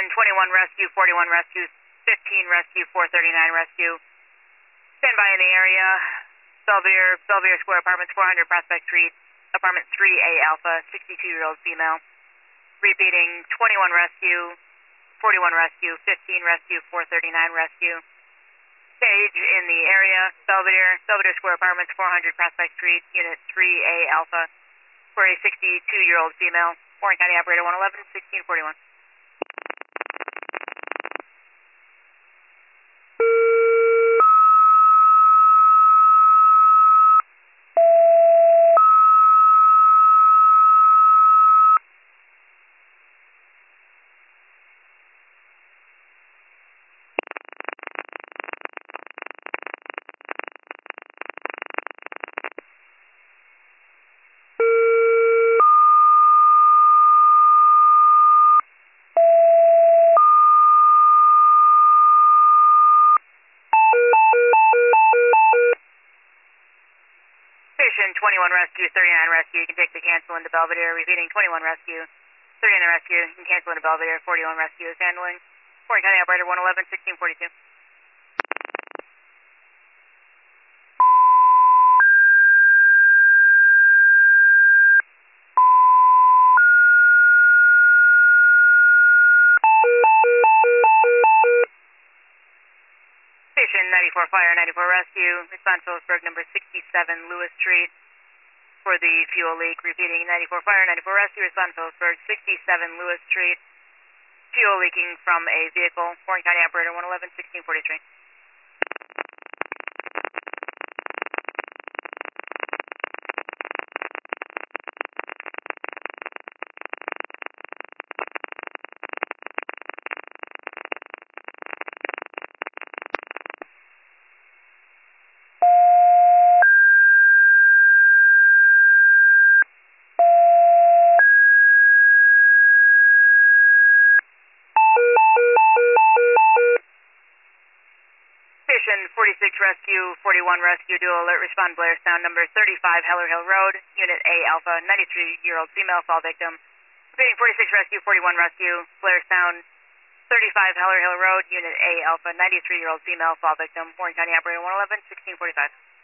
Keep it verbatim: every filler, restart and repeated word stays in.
twenty-one Rescue, forty-one Rescue, fifteen Rescue, four thirty-nine Rescue. Stand by in the area. Belvedere, Belvedere Square, Apartments four hundred Prospect Street, Apartment three A Alpha, sixty-two-year-old female. Repeating, twenty-one Rescue, forty-one Rescue, fifteen Rescue, four thirty-nine Rescue. Stage in the area. Belvedere, Belvedere Square, Apartments four hundred Prospect Street, Unit three A Alpha, for a sixty-two-year-old female. Warren County Operator one eleven, sixteen forty-one. twenty-one Rescue, thirty-nine Rescue, you can take the cancel into Belvedere. Repeating, twenty-one Rescue, thirty-nine Rescue, you can cancel into Belvedere. forty-one Rescue is handling. Warren County Operator one eleven, sixteen forty-two. Station ninety-four Fire, ninety-four Rescue, respond Phillipsburg, number sixty-seven Lewis Street for the fuel leak. Repeating, ninety-four Fire, ninety-four Rescue, respond Phillipsburg, sixty-seven Lewis Street, fuel leaking from a vehicle. Warren County Operator one eleven, sixteen forty-three. forty-six Rescue, forty-one Rescue, dual alert, respond Blairstown, number thirty-five Heller Hill Road, Unit A Alpha, ninety-three-year-old female, fall victim. Repeating, forty-six Rescue, forty-one Rescue, Blairstown, thirty-five Heller Hill Road, Unit A Alpha, ninety-three-year-old female, fall victim. Warren County Operator one eleven, sixteen forty-five.